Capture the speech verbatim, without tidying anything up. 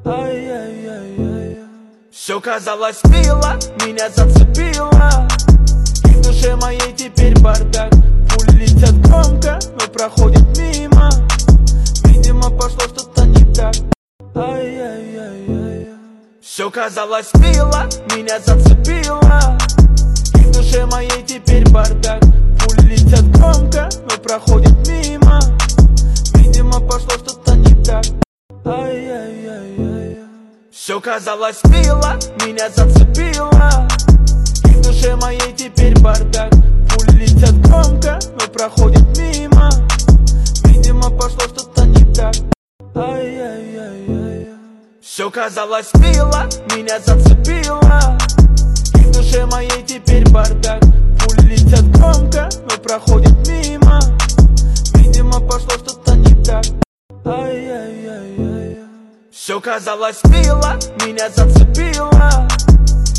Ай-яй-яй-яй. Все казалось мило, меня зацепило, и в душе моей теперь бардак. Пули летят громко, но проходят мимо. Видимо, пошло что-то не так. Ай-яй-яй-яй. Все казалось мило, меня зацепило, и в душе моей теперь бардак. Пули летят громко, но проходят мимо. Видимо, пошло что-то не так. Ай-яй-яй-яй. Все казалось мило, меня зацепило, и в душе моей теперь бардак. Пули летят громко, но проходят мимо. Видимо, пошло что-то не так. Ай-яй-яй-яй. Все казалось мило, меня зацепило, и в душе моей теперь бардак. Пули летят громко, но проходят мимо. Видимо, пошло что-то не так. Ай-яй-яй-яй. Все казалось мило, меня зацепило,